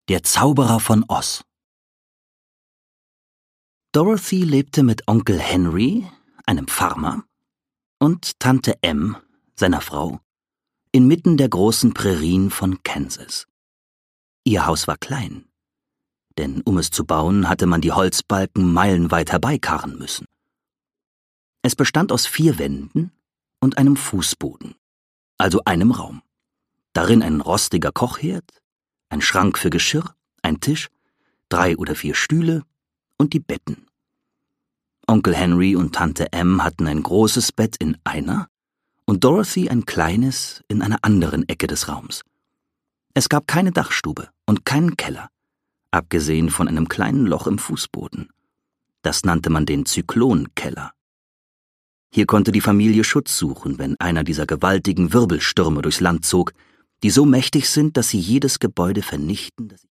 Der Zauberer von Oz. Dorothy lebte mit Onkel Henry, einem Farmer, und Tante Em, seiner Frau, inmitten der großen Prärien von Kansas. Ihr Haus war klein, denn um es zu bauen, hatte man die Holzbalken meilenweit herbeikarren müssen. Es bestand aus 4 Wänden und einem Fußboden, also einem Raum. Darin ein rostiger Kochherd, ein Schrank für Geschirr, ein Tisch, 3 oder 4 Stühle und die Betten. Onkel Henry und Tante Em hatten ein großes Bett in einer und Dorothy ein kleines in einer anderen Ecke des Raums. Es gab keine Dachstube und keinen Keller, abgesehen von einem kleinen Loch im Fußboden. Das nannte man den Zyklonkeller. Hier konnte die Familie Schutz suchen, wenn einer dieser gewaltigen Wirbelstürme durchs Land zog, die so mächtig sind, dass sie jedes Gebäude vernichten, das